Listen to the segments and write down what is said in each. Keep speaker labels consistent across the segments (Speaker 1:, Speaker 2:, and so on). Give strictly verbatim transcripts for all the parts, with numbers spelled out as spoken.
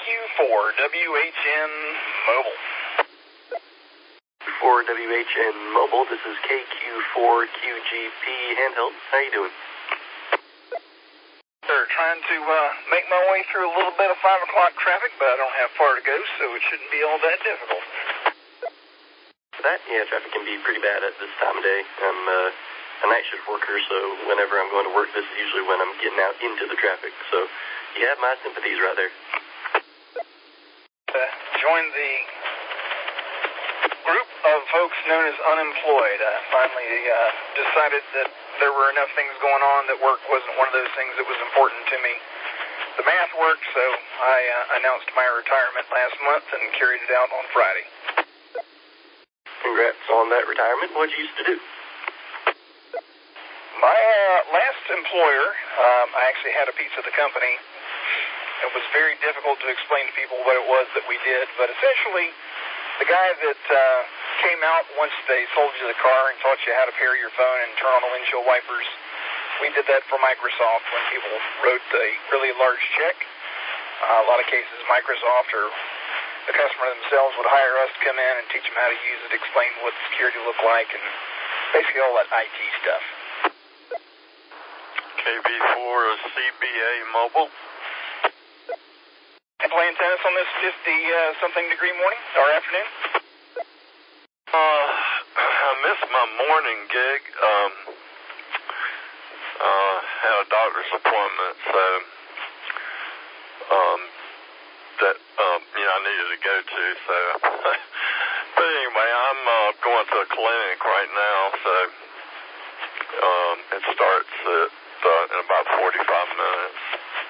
Speaker 1: four W H N Mobile.
Speaker 2: For W H N Mobile, this is K Q four Q G P handheld. How you doing?
Speaker 1: Sir, trying to uh, make my way through a little bit of five o'clock traffic, but I don't have far to go, so it shouldn't be all that difficult.
Speaker 2: That, yeah, traffic can be pretty bad at this time of day. I'm uh, a night shift worker, so whenever I'm going to work, this is usually when I'm getting out into the traffic. So you have my sympathies right there.
Speaker 1: Uh, join the group of folks known as unemployed. I finally uh, decided that there were enough things going on that work wasn't one of those things that was important to me. The math worked, so I uh, announced my retirement last month and carried it out on Friday.
Speaker 2: Congrats on that retirement. What did you used to do?
Speaker 1: My uh, last employer, um, I actually had a piece of the company. It was very difficult to explain to people what it was that we did, but essentially the guy that uh, came out once they sold you the car and taught you how to pair your phone and turn on the windshield wipers, we did that for Microsoft when people wrote a really large check. Uh, a lot of cases, Microsoft or the customer themselves would hire us to come in and teach them how to use it, explain what security looked like, and basically all that I T stuff.
Speaker 3: K B four C B A Mobile.
Speaker 1: And playing tennis on this fifty uh, something degree morning or afternoon?
Speaker 3: Uh, I missed my morning gig. Um, uh, had a doctor's appointment, so um, that um, you know I needed to go to. So, but anyway, I'm uh, going to a clinic right now, so um, it starts at uh, in about forty-five minutes.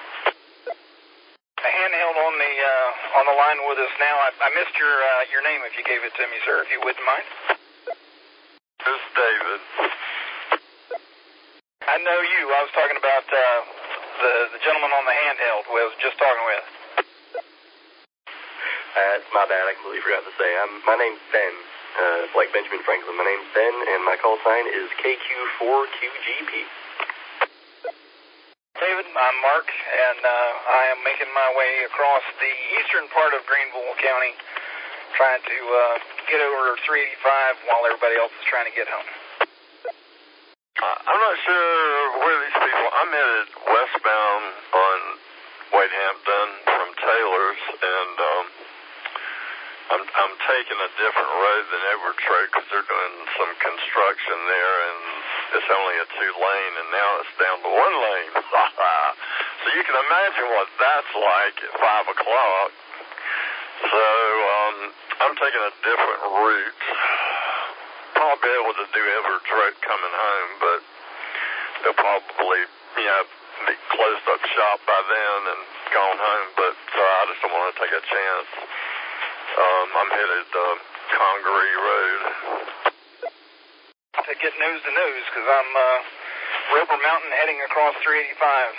Speaker 1: A handheld on the uh, on the line with us now. I, I missed your uh, your name if you gave it to me, sir, if you wouldn't mind.
Speaker 3: This is David.
Speaker 1: I know you. I was talking about uh, the the gentleman on the handheld who I was just talking with.
Speaker 2: That's my bad. I completely forgot to say. I'm, my name's Ben, uh, like Benjamin Franklin. My name's Ben, and my call sign is K Q four Q G P.
Speaker 1: David, I'm Mark, and uh, I am making my way across the eastern part of Greenville County, trying to uh, get over three eighty-five while everybody else is trying to get home.
Speaker 3: Uh, I'm not sure where these people. I'm headed westbound on White Hampton from Taylor's, and um, I'm I'm taking a different road than Edwards Road because they're doing some construction there, and it's only a two lane, and now it's down to one lane. So you can imagine what that's like at five o'clock. So um, I'm taking a different route. Probably be able to do Edwards Road coming home, but they'll probably, you know, be closed up shop by then and gone home. But so I just don't want to take a chance. Um, I'm headed uh, Congaree Road.
Speaker 1: To get nose to nose, because I'm uh, Roper Mountain heading across three eighty-five.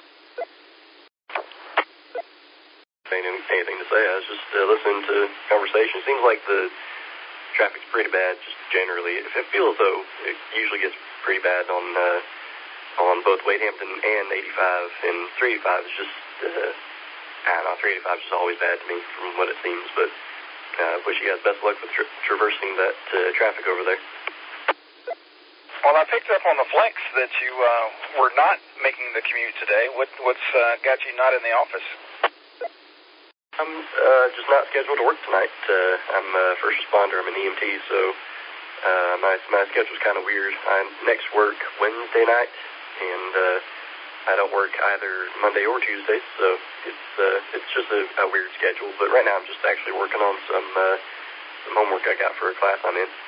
Speaker 2: Ain't anything to say. I was just uh, listening to conversation. It seems like the traffic's pretty bad, just generally. If it feels though, it usually gets pretty bad on uh, on both Wade Hampton and eighty-five, and three eighty-five is just, uh, I don't know, three eighty-five is just always bad to me from what it seems, but I uh, wish you guys best of luck with tra traversing that uh, traffic over there.
Speaker 1: Well, I picked up on the flex that you uh, were not making the commute today. What, what's uh, got you not in the office?
Speaker 2: I'm uh, just not scheduled to work tonight. Uh, I'm a first responder. I'm an E M T, so uh, my my schedule's kind of weird. I next work Wednesday night, and uh, I don't work either Monday or Tuesday, so it's uh, it's just a, a weird schedule. But right now, I'm just actually working on some uh, some homework I got for a class I'm in.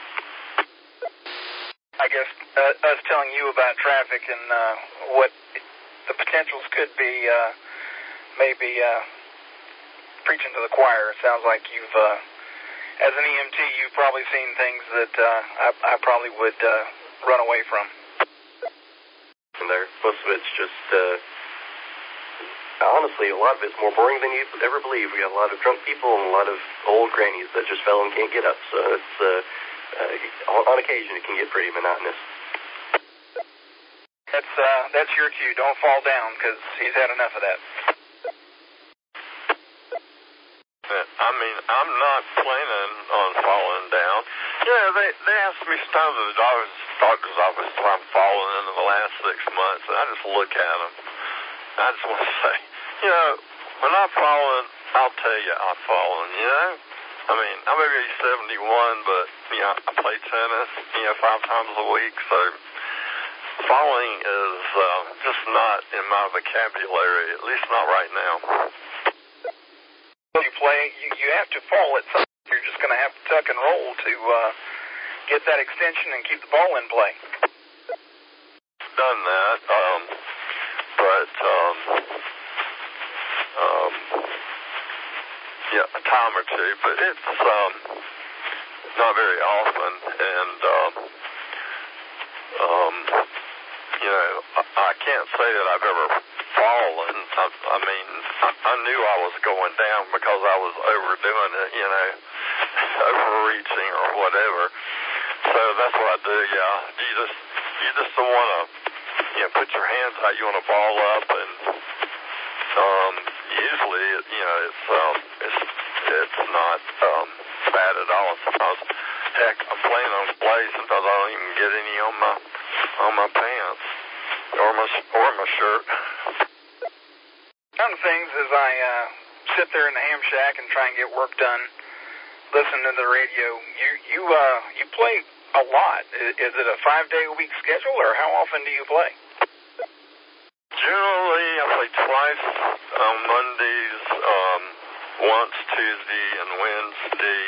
Speaker 1: I guess uh, us telling you about traffic and uh, what the potentials could be, uh, maybe. Uh, preaching to the choir. It sounds like you've, uh, as an E M T, you've probably seen things that uh, I, I probably would uh, run away from.
Speaker 2: And there, most of it's just, uh, honestly, a lot of it's more boring than you'd ever believe. We got a lot of drunk people and a lot of old grannies that just fell and can't get up. So it's, uh, uh, on occasion, it can get pretty monotonous.
Speaker 1: That's uh, that's your cue. Don't fall down, because he's had enough of that.
Speaker 3: I mean, I'm not planning on falling down. You know, they, they asked me sometimes at the doctor's, doctor's office if I'm falling in the last six months, and I just look at them. I just want to say, you know, when I've fallen, I'll tell you I've fallen, you know? I mean, I may be seventy-one, but, you know, I play tennis, you know, five times a week, so falling is uh, just not in my vocabulary, at least not right now.
Speaker 1: When you play, you, you have to fall at some point. You're just going to have to tuck and roll to uh, get that extension and keep the ball in play.
Speaker 3: Done that, um, but, um, um, yeah, a time or two, but it's um, not very often, and, um, um, you know, I, I can't say that I've ever fallen. I, I mean, I, I knew I was going down because I was overdoing it, you know, overreaching or whatever. So that's what I do, yeah. You just, you just don't want to, you know, put your hands out. You want to ball up, and um, usually, you know, it's um, it's it's not um, bad at all. Sometimes, heck, I'm playing on play. Sometimes I don't even get any on my on my pants or my or my shirt.
Speaker 1: One of the things is I uh, sit there in the ham shack and try and get work done, listening to the radio. You you uh you play a lot. Is, is it a five day a week schedule, or how often do you play?
Speaker 3: Generally, I play twice on Mondays, um, once Tuesday and Wednesday,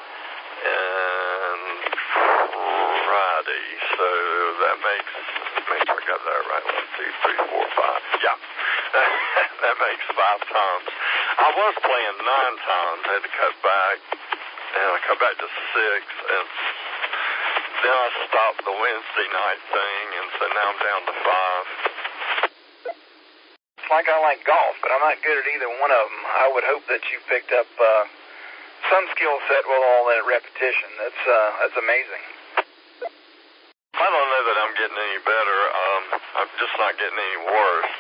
Speaker 3: and Friday. So that makes, make sure I got that right. One, two, three, four, five. Yeah. That makes five times. I was playing nine times. I had to cut back, and I cut back to six, and then I stopped the Wednesday night thing, and so now I'm down to five.
Speaker 1: It's like I like golf, but I'm not good at either one of them. I would hope that you picked up uh, some skill set with all that repetition. That's uh, that's amazing.
Speaker 3: I don't know that I'm getting any better. Um, I'm just not getting any worse.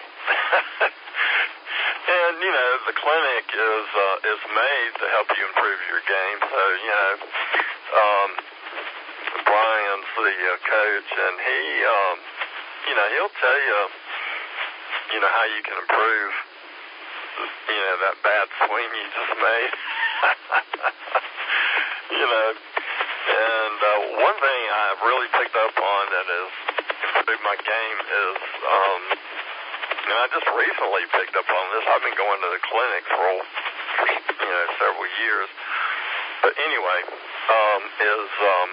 Speaker 3: And, you know, the clinic is uh, is made to help you improve your game. So, you know, um, Brian's the uh, coach, and he, um, you know, he'll tell you, you know, how you can improve, you know, that bad swing you just made. You know, and uh, one thing I've really picked up on that has improved my game is, um, and I just recently picked up on this. I've been going to the clinic for, you know, several years. But anyway, um, is um,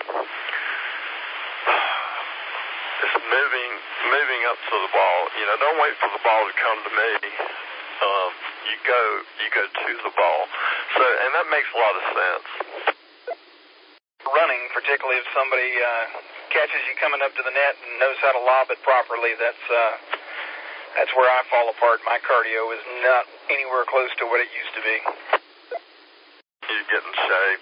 Speaker 3: is moving moving up to the ball. You know, don't wait for the ball to come to me. Um, you go you go to the ball. So, and that makes a lot of sense.
Speaker 1: Running, particularly if somebody uh, catches you coming up to the net and knows how to lob it properly, that's uh, that's where I fall apart. My cardio is not anywhere close to what it used to be.
Speaker 3: You get in shape.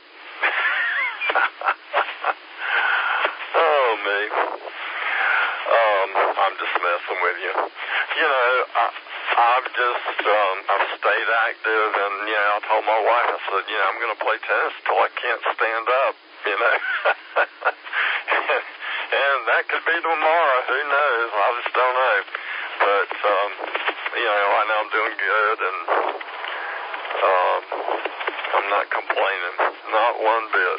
Speaker 3: Oh, me. Um, I'm just messing with you. You know, I, I've just, um, I've stayed active, and, you know, I told my wife, I said, you know, I'm going to play tennis till I can't stand up, you know. and, and that could be tomorrow. Who knows? I just don't know. But, um, you know, right now I'm doing good, and um, I'm not complaining. Not one bit.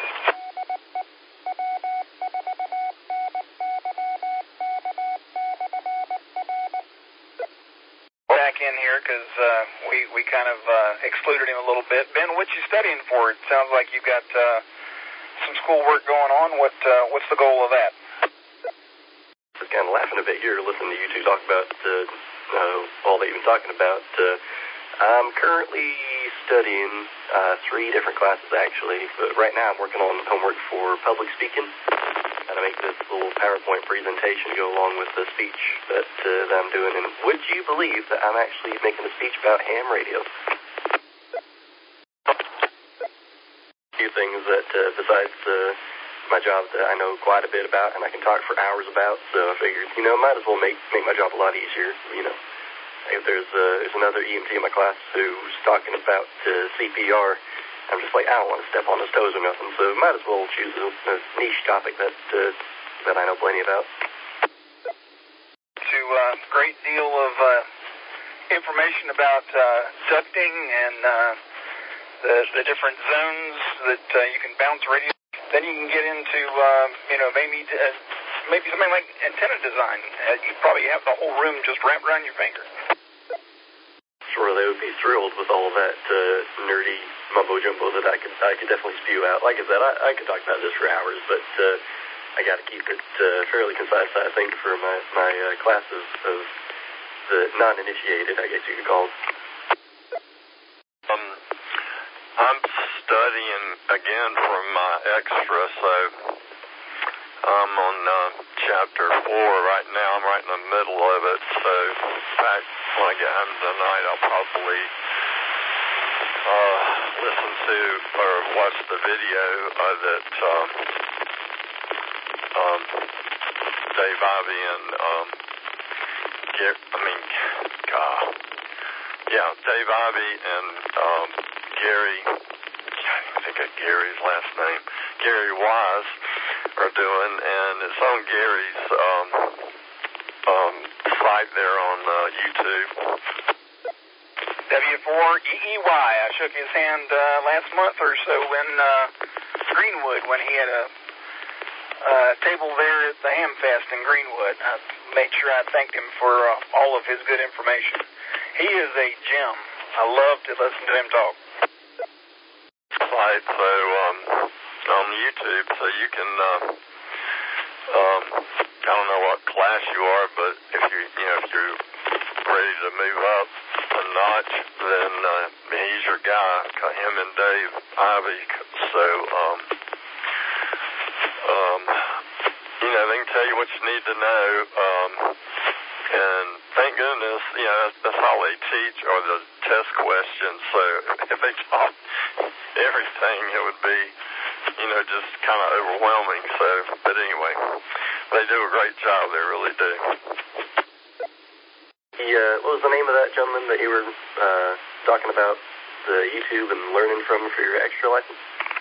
Speaker 1: Back in here because uh, we, we kind of uh, excluded him a little bit. Ben, what you studying for? It sounds like you got uh, some schoolwork going on. What uh, What's the goal of that?
Speaker 2: I was kind of laughing a bit here listening to you two talk about uh, uh, all that you've been talking about. Uh, I'm currently studying uh, three different classes, actually, but right now I'm working on homework for public speaking. And I make this little PowerPoint presentation go along with the speech that, uh, that I'm doing. And would you believe that I'm actually making a speech about ham radio? A few things that, uh, besides uh, my job, that I know quite a bit about and I can talk for hours about. So I figured, you know, might as well make make my job a lot easier. You know, if there's uh, there's another E M T in my class who's talking about uh, C P R. I'm just like, I don't want to step on his toes or nothing, so might as well choose a, a niche topic that uh, that I know plenty about.
Speaker 1: To a uh, great deal of uh, information about uh, ducting and uh, the, the different zones that uh, you can bounce radio. Then you can get into, uh, you know, maybe uh, maybe something like antenna design. Uh, you probably have the whole room just wrapped around your finger.
Speaker 2: Sure, they would be thrilled with all that uh, nerdy mumbo jumbo that I could I could definitely spew out. Like I said, I, I could talk about this for hours, but uh, I got to keep it uh, fairly concise, I think, for my my uh, classes of the non-initiated, I guess you could call them.
Speaker 3: Um, I'm studying again for my extra, so I'm on uh, chapter four right now. I'm right in the middle of it, so in fact, when I get home tonight, I'll probably uh, listen to or watch the video uh, that um, um, Dave Ivy and um, Gary, I mean, God, yeah, Dave Ivy and um, Gary, I can't think of Gary's last name, Gary Wise are doing, and it's on Gary's um, um, site there on uh, YouTube.
Speaker 1: W four E E Y. I shook his hand uh, last month or so in uh, Greenwood when he had a uh, table there at the Hamfest in Greenwood. I made sure I thanked him for uh, all of his good information. He is a gem. I love to listen to him talk.
Speaker 3: Site, so um, on YouTube, so you can. Uh, um, I don't know what class you are, but if you, you know, if you're ready to move up a notch, then uh, he's your guy. Him and Dave Ivy. So, um, um, you know, they can tell you what you need to know. Um, and thank goodness, you know, that's, that's all they teach are the test questions. So if they taught everything, it would be, you know, just kind of overwhelming. So, but anyway, they do a great job. They really do.
Speaker 2: The, uh, what was the name of that gentleman that you were uh, talking about, the YouTube and learning from for your extra license?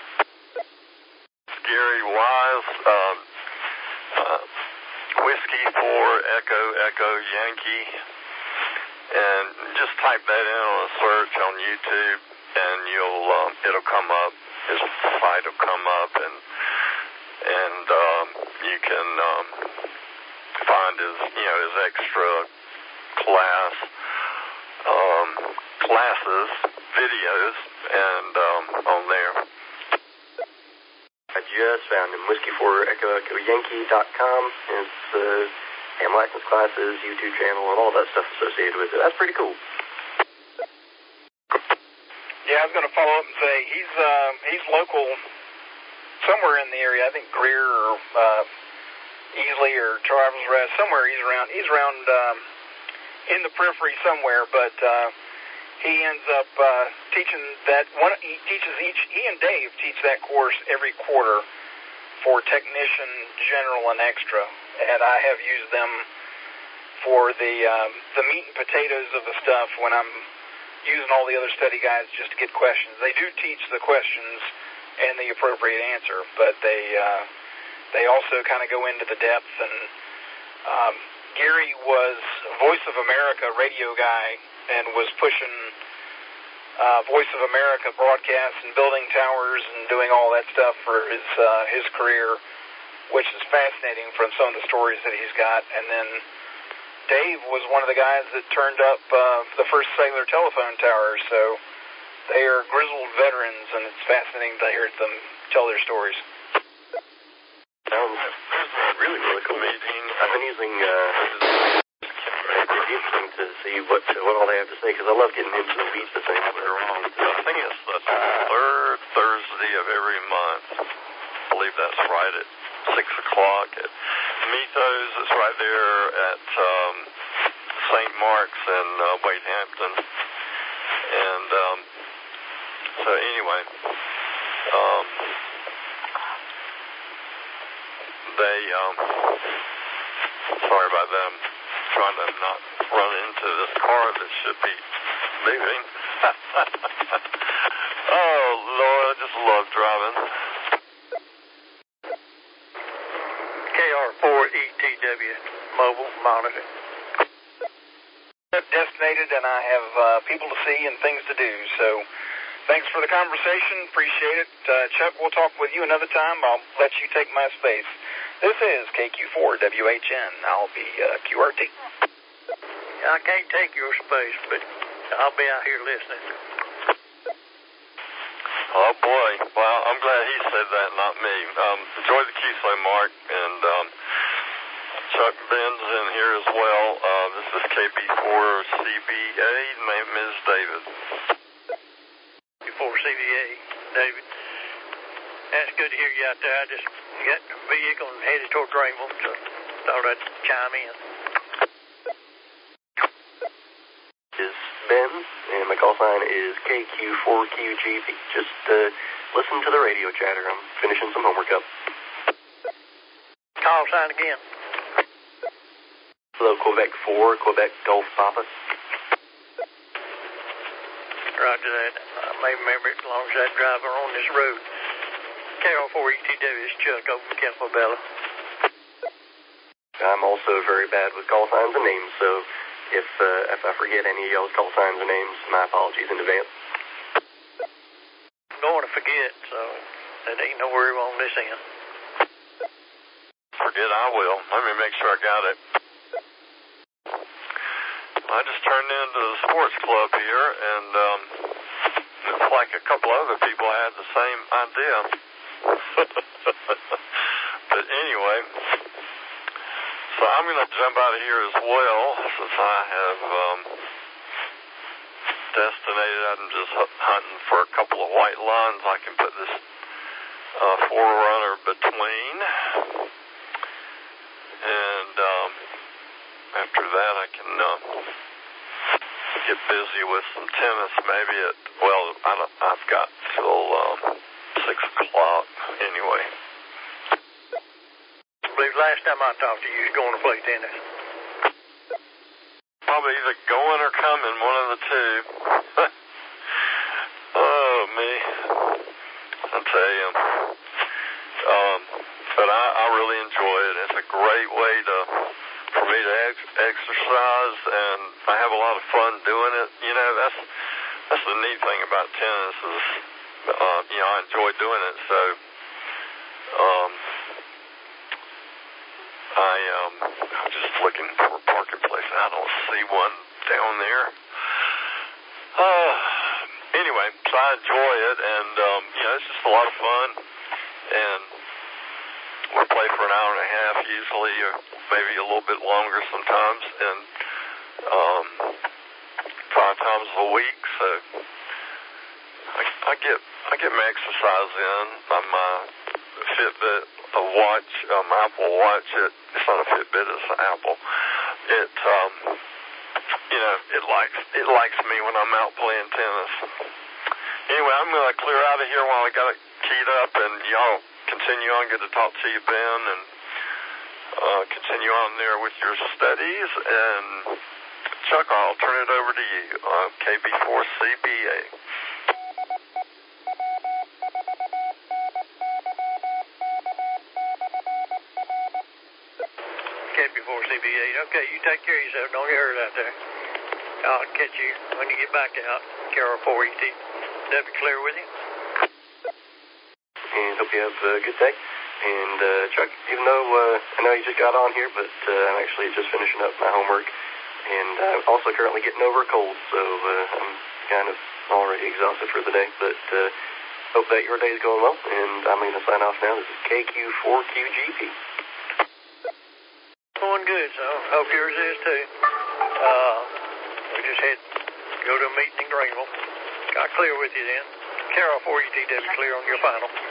Speaker 3: Gary Wise, um, uh, Whiskey four Echo Echo Yankee, and just type that in on a search on YouTube, and you'll um, it'll come up. His site will come up, and and um, you can um, find his you know his extra class um, classes videos and um, on there.
Speaker 2: I just found him, whiskey four echo echo yankee dot com. It's uh, ham license classes, YouTube channel, and all that stuff associated with it. That's pretty cool.
Speaker 1: Yeah, I was going to follow up and say he's uh, he's local somewhere in the area. I think Greer or uh, Easley or Travelers Rest, somewhere he's around. He's around um, in the periphery somewhere, but uh, he ends up uh, teaching that one. He teaches each. He and Dave teach that course every quarter for technician, general, and extra, and I have used them for the um, the meat and potatoes of the stuff when I'm using all the other study guides just to get questions. They do teach the questions and the appropriate answer, but they uh, they also kind of go into the depth. And um, Gary was Voice of America radio guy and was pushing uh, Voice of America broadcasts and building towers and doing all that stuff for his uh, his career, which is fascinating from some of the stories that he's got. And then Dave was one of the guys that turned up uh, the first cellular telephone tower, so they are grizzled veterans, and it's fascinating to hear them tell their stories.
Speaker 2: Sounds really, really cool.
Speaker 3: Meeting.
Speaker 2: I've been using, uh, it'd be interesting to see what what all they have to say, because I love getting into the weeds of things that are wrong.
Speaker 3: I think it's the third Thursday of every month. I believe that's right at six o'clock at Mythos. It's right there at um, Saint Mark's in uh, Wade Hampton. And um, so anyway, um, they, um, sorry about that. I'm trying to not run into this car that should be moving. Oh, Lord.
Speaker 4: W mobile monitor.
Speaker 1: Destinated, and I have uh, people to see and things to do. So thanks for the conversation. Appreciate it. Uh, Chuck, we'll talk with you another time. I'll let you take my space. This is K Q four W H N. I'll be uh, Q R T.
Speaker 4: I can't take your space, but I'll be out here listening.
Speaker 3: Oh, boy. Well, I'm glad he said that, not me. Um, enjoy the Q S O, Mark, and um, Chuck Ben's in here as well. Uh, this is K B four C B A. The name is David.
Speaker 4: K B four C B A, David. That's good to hear you out there. I just got in the vehicle and headed toward Greenville, so thought I'd chime in.
Speaker 2: Is Ben, and my call sign is K Q four Q G P. Just uh, listen to the radio chatter. I'm finishing some homework up.
Speaker 4: Call sign again.
Speaker 2: Hello, Quebec four, Quebec Golf Papa.
Speaker 4: Roger that. I may remember it as long as that driver on this road. K R four E T W is Chuck over in Campobello.
Speaker 2: I'm also very bad with call signs and names, so if uh, if I forget any of y'all's call signs and names, my apologies in advance.
Speaker 4: Don't want to forget, so that ain't no worry on this end.
Speaker 3: Forget I will. Let me make sure I got it. I just turned into the sports club here, and um, it's like a couple other people had the same idea. But anyway, so I'm going to jump out of here as well, since I have um, destinated. I'm just hunting for a couple of white lines I can put this uh, forerunner between. And um, after that, I can uh, get busy with some tennis. Maybe at well, I don't, I've got till um, six o'clock anyway.
Speaker 4: I believe last time I talked to you, you was going to play tennis.
Speaker 3: Probably either going or coming, one of the two. Oh me, I tell you. Um, but I, I really enjoy it. It's a great way to. For me to ex- exercise, and I have a lot of fun doing it. You know, that's that's the neat thing about tennis is, uh, you know, I enjoy doing it. So, um, I um, I'm just looking for a parking place. I don't see one down there. Uh, anyway, so I enjoy it, and um, you know, it's just a lot of fun, and we play for an hour and a half usually, or maybe a little bit longer sometimes, and um, five times a week. So I, I get I get my exercise in. On my Fitbit, a watch, um, Apple Watch. It it's not a Fitbit, it's an Apple. It um, you know, it likes it likes me when I'm out playing tennis. Anyway, I'm gonna clear out of here while I got it keyed up, and y'all continue on. Good to talk to you, Ben, and uh, continue on there with your studies. And Chuck, I'll turn it over to you. Uh, K B four C B A.
Speaker 4: K B four C B A. Okay, you take care of yourself. Don't get hurt out there. I'll catch you when you get back out. K R four E T. That'll be clear with you.
Speaker 2: And hope you have a good day. And uh, Chuck, even though uh, I know you just got on here, but uh, I'm actually just finishing up my homework, and I'm also currently getting over a cold, so uh, I'm kind of already exhausted for the day. But uh, hope that your day is going well, and I'm going to sign off now. This is K Q four Q G P.
Speaker 4: Going good, so hope yours is too. Uh, we just had to go to a meeting in Greenville. Got clear with you then. K R four E T W clear on your final.